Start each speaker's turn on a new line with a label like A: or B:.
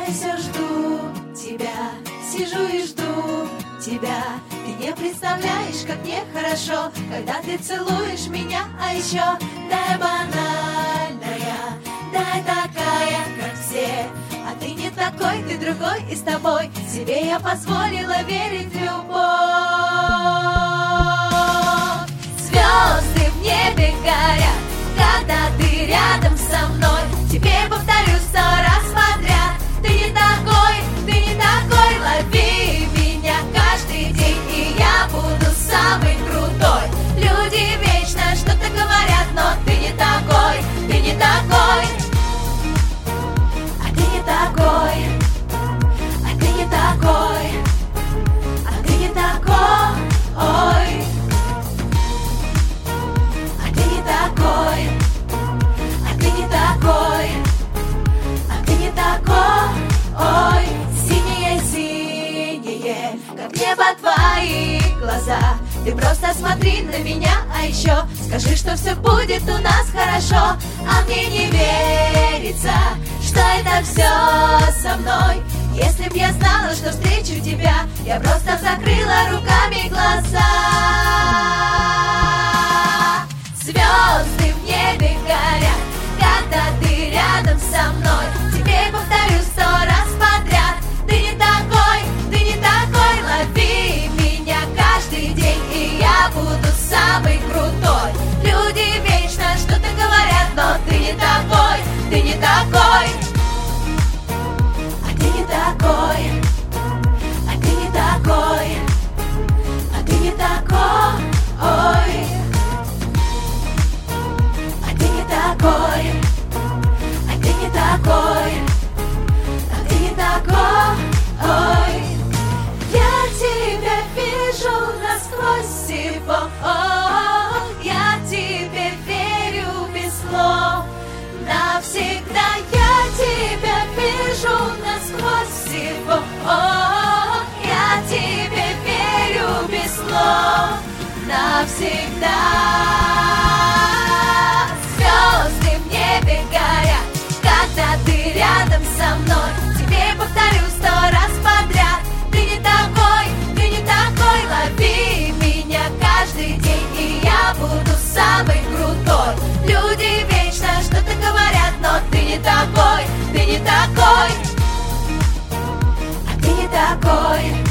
A: я все жду тебя, сижу и жду тебя. Ты не представляешь, как мне хорошо, когда ты целуешь меня, а еще дай банальная, дай такая, как все. А ты не такой, ты другой, и с тобой себе я позволила верить в любовь. Звезды в небе горят, когда ты рядом со мной. Теперь повторю 100 раз подряд: ты не такой, лови меня каждый день, и я буду самый крутой. Люди вечно что-то говорят, но ты не такой, ты не такой. А ты не такой, а ты не такой, а ты не такой, ой. А ты не такой, а ты не такой, а ты не такой, ой. Синее, как небо твои глаза. Ты просто смотри на меня, а еще скажи, что все будет у нас хорошо. А мне не верится, что это все со мной. Если б я знала, что встречу тебя, я просто закрыла руками глаза. Звезды в небе горят, когда ты рядом со мной. Теперь повторю 100 раз подряд: ты не такой, лови меня каждый день, и я буду самый крутой. Люди вечно что-то говорят, но ты не такой, ты не такой. А ты не такой, а ты не такой, а ты не такой, ой. А ты не такой, а ты не такой, а ты не такой, ой. Я тебя вижу насквозь всего, я тебе верю без слов навсегда. Я тебя вижу насквозь всего, я тебе верю без слов навсегда. Звезды в небе горят, когда ты рядом со мной. Теперь повторю 100 раз подряд: ты не такой, лови меня каждый день, и я буду самый крутой. Люди вечно что-то говорят, но ты не такой, ты не такой. А ты не такой,